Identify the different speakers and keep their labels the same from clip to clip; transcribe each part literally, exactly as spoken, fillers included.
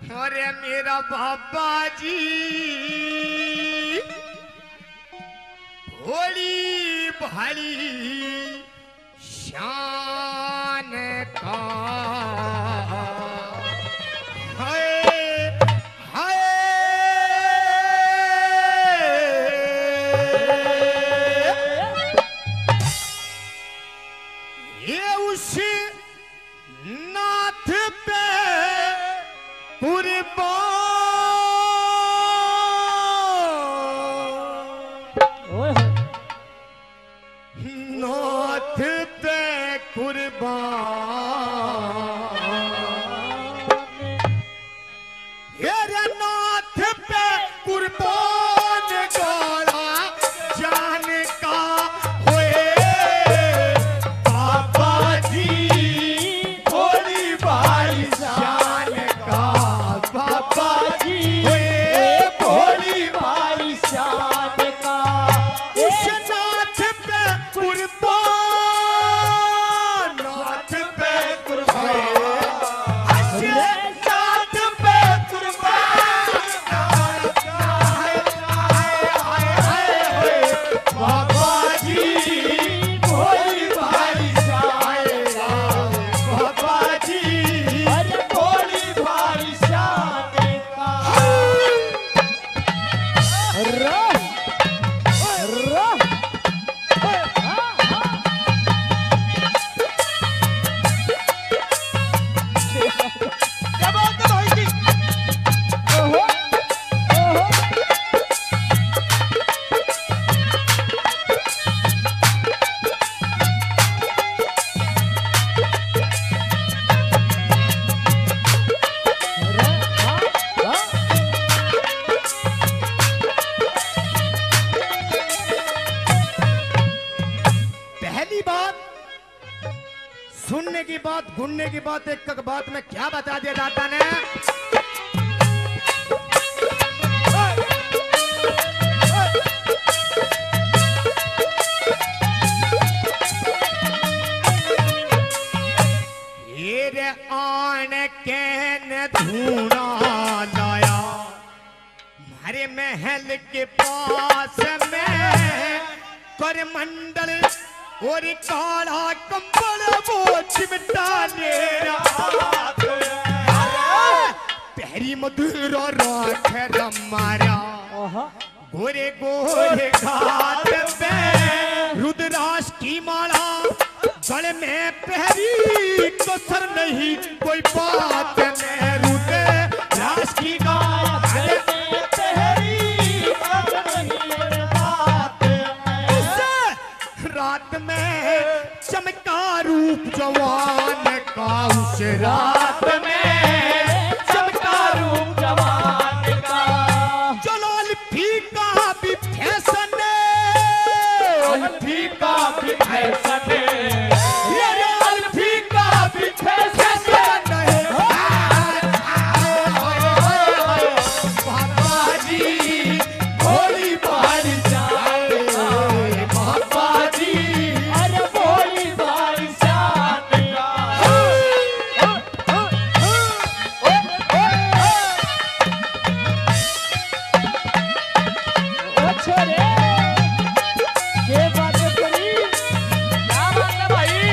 Speaker 1: अरे मेरा बाबा जी भोली भाली शान का सुनने की बात, घूमने की बात, एक एक बात में क्या बता दिया जाता ने। ये आन के न धूना लाया हमारे महल के पास में करमंडल और काला कंबल वो चिमटा ले पहरी मधुर राख रमारा गोरे गोरे घाट पे रुद्राक्ष की माला गले में पहरी कसर नहीं कोई बात में रुद्राक्ष की माला गले में पहरी कसर नहीं बात में रात में चमका रूप जवान का उस रात में चमका रूप जवान का जलाल फीका भी फैशन फीका भी फैशन ये अल्फी का भी फैशन बाबा जी भोली भाली जान बाबा जी अरे भोली भाली जान अच्छा रे ये बात करी क्या बात है भाई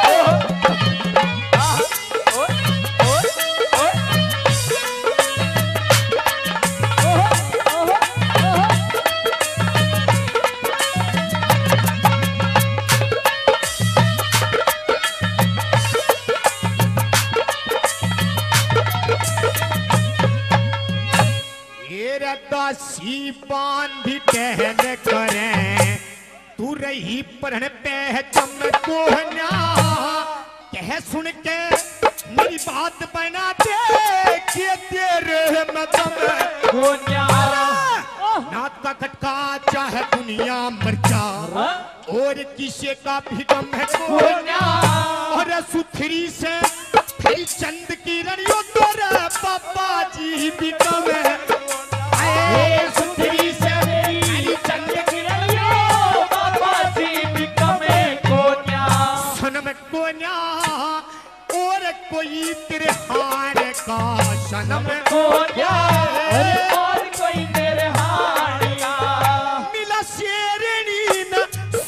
Speaker 1: दासी बांधी टहल करें तू रही पढ़ पे चमको ना कह सुन के मेरी बात बना दे के तेरे मदम को नात का खटका चाहे दुनिया मर जा और किसी का भी गम है को और सुथरी से फिर चंद की रणियों तोरा पापा जी भी कम है सुंदरी से मेरी चंद की रणियों पापा जी भी कम है कोन्या सुन में कोन्या और कोई तेरे हार का जन्म
Speaker 2: को जाए और कोई मेरे हानिया
Speaker 1: मिला शेरनी न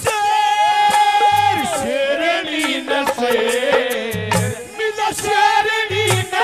Speaker 1: शेर शेरनी न शेर मिला शेरनी न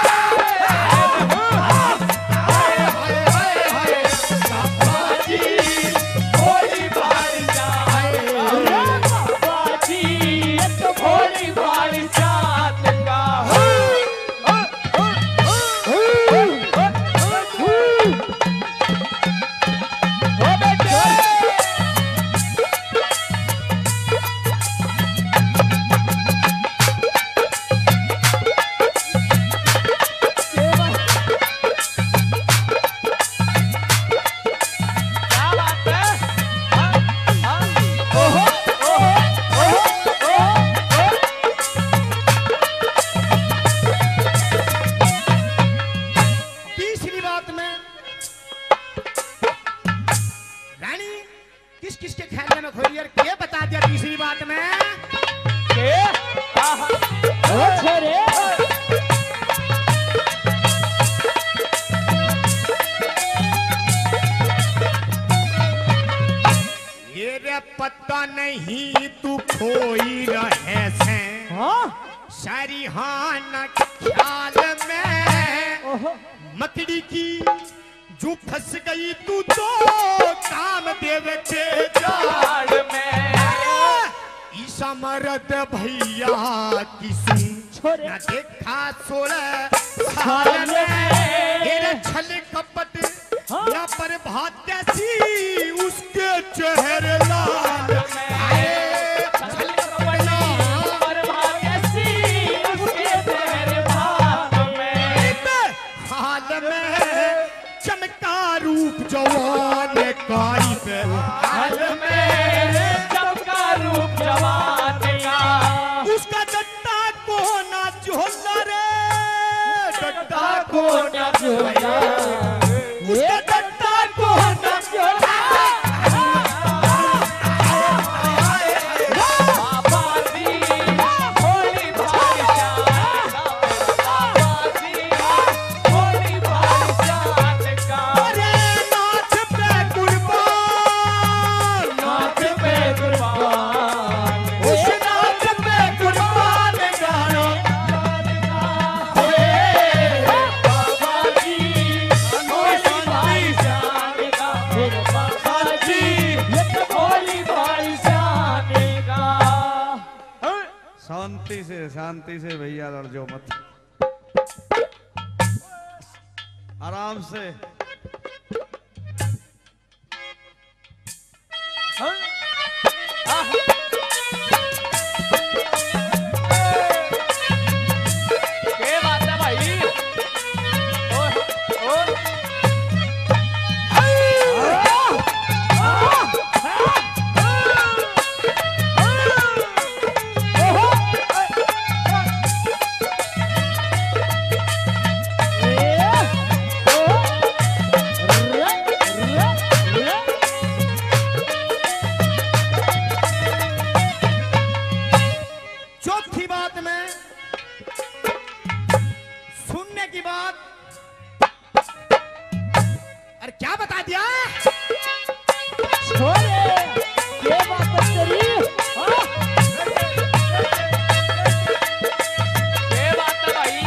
Speaker 1: पता नहीं तू खोई रहे से सारी हान ख्याल में मकड़ी की जो फंस गई तू तो काम देव के जाल में ईसा मरद भैया की सुन न देखा सोलह साल में तेरे छल कपट या पर भात कैसी उसके चेहरे लाल में छल कपट पर भात कैसी उसके चेहरे भात में हाल में चमका रूप जवान काई पे हाल में चमका रूप जवान का उसका डट्टा को ना झोला रे डट्टा को ना झोला उसका डट्टा को ना झोला बाबा जी होली भाई जान बाबा जी होली भाई जान का अरे नाच पे कुर्बान नाच पे कुर्बान उस नाच पे कुर्बान गाना बाबा जी होली भाई जान का बाबा जी होली भाई जान का
Speaker 3: शांति से शांति से भैया लड़ जाओ मत, आराम से।
Speaker 2: क्या बात है भाई और और
Speaker 1: चौथी बात में सुनने की बात अरे क्या बता दिया
Speaker 2: छोरे ये बात तेरी हां ये बात है भाई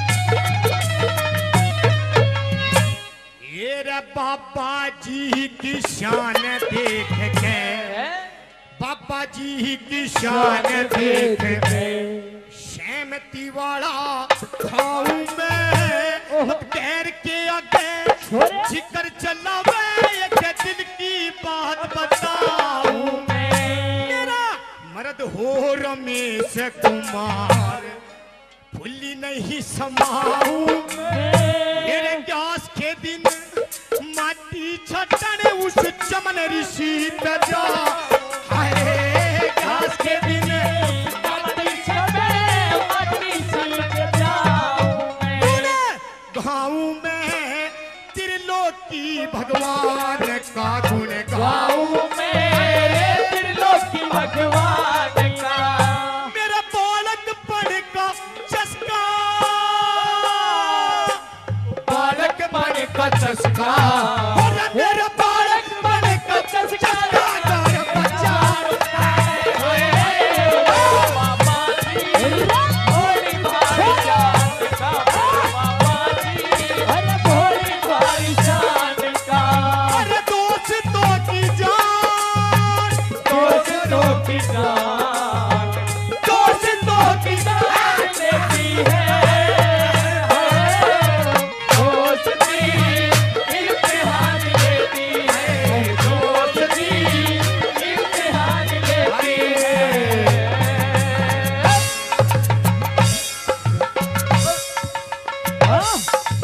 Speaker 1: ये रे बाबा जी की शान देख के बाबा जी की शान देख के सहमति वाला खाऊं मैं पैर के आगे जिक्र चला मैं एक दिल की बात बताऊं मैं मेरा मर्द हो रमेश कुमार भूली नहीं समाऊं मेरे ग्यास के दिन माटी छटने उस चमन ऋषि तजा हाय ग्यास के दिन माटी छटने माटी छलक जाऊं मैं गाऊं मैं त्रिलोकी भगवान का गुण गाऊं मैं त्रिलोकी भगवान का मेरा बालक पढ़ का चस्का का और मेरे बालक बन का चमत्कार बच्चा अरे दोस्तों की जान दोस्तों की जान दोस्तों की जान लेती है दोस्ती इम्तिहान लेती है दोस्ती इम्तिहान लेती है।
Speaker 2: हाँ